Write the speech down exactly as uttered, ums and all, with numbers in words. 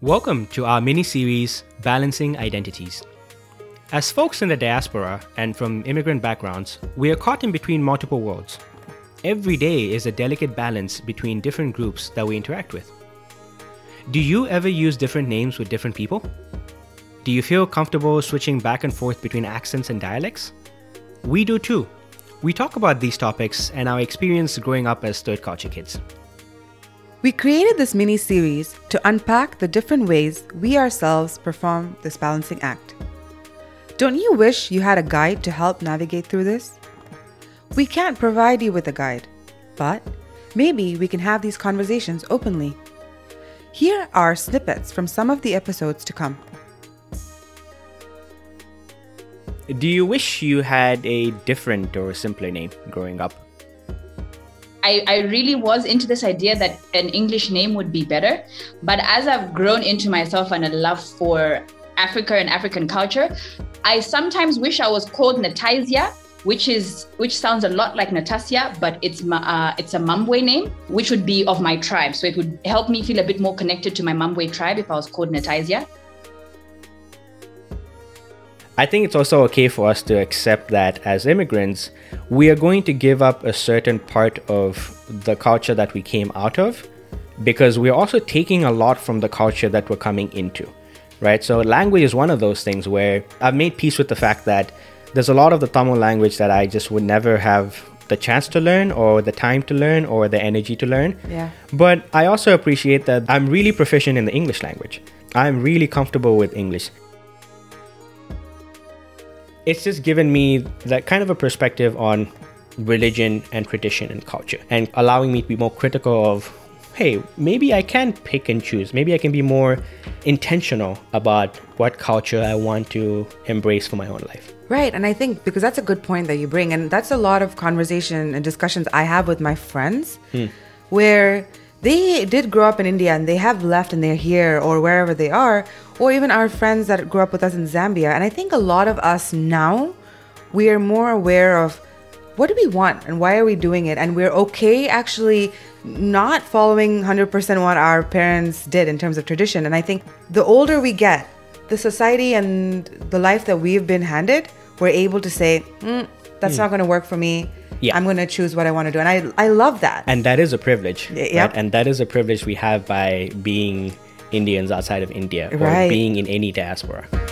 Welcome to our mini-series, Balancing Identities. As folks in the diaspora and from immigrant backgrounds, we are caught in between multiple worlds. Every day is a delicate balance between different groups that we interact with. Do you ever use different names with different people? Do you feel comfortable switching back and forth between accents and dialects? We do too. We talk about these topics and our experience growing up as third culture kids. We created this mini-series to unpack the different ways we ourselves perform this balancing act. Don't you wish you had a guide to help navigate through this? We can't provide you with a guide, but maybe we can have these conversations openly. Here are snippets from some of the episodes to come. Do you wish you had a different or simpler name growing up? I, I really was into this idea that an English name would be better. But as I've grown into myself and a love for Africa and African culture, I sometimes wish I was called Natasia, which is which sounds a lot like Natasha, but it's uh, it's a Mambwe name, which would be of my tribe. So it would help me feel a bit more connected to my Mambwe tribe if I was called Natasia. I think it's also okay for us to accept that as immigrants, we are going to give up a certain part of the culture that we came out of because we're also taking a lot from the culture that we're coming into, right? So language is one of those things where I've made peace with the fact that there's a lot of the Tamil language that I just would never have the chance to learn or the time to learn or the energy to learn. Yeah. But I also appreciate that I'm really proficient in the English language. I'm really comfortable with English. It's just given me that kind of a perspective on religion and tradition and culture and allowing me to be more critical of, hey, maybe I can pick and choose. Maybe I can be more intentional about what culture I want to embrace for my own life. Right. And I think because that's a good point that you bring. And that's a lot of conversation and discussions I have with my friends hmm. where they did grow up in India and they have left and they're here or wherever they are, or even our friends that grew up with us in Zambia. And I think a lot of us now, we are more aware of what do we want and why are we doing it? And we're okay actually not following one hundred percent what our parents did in terms of tradition. And I think the older we get, the society and the life that we've been handed, we're able to say, mm, that's mm. not going to work for me. Yeah. I'm going to choose what I want to do. And I I love that. And that is a privilege. Yeah. Right? And that is a privilege we have by being Indians outside of India or right. being in any diaspora.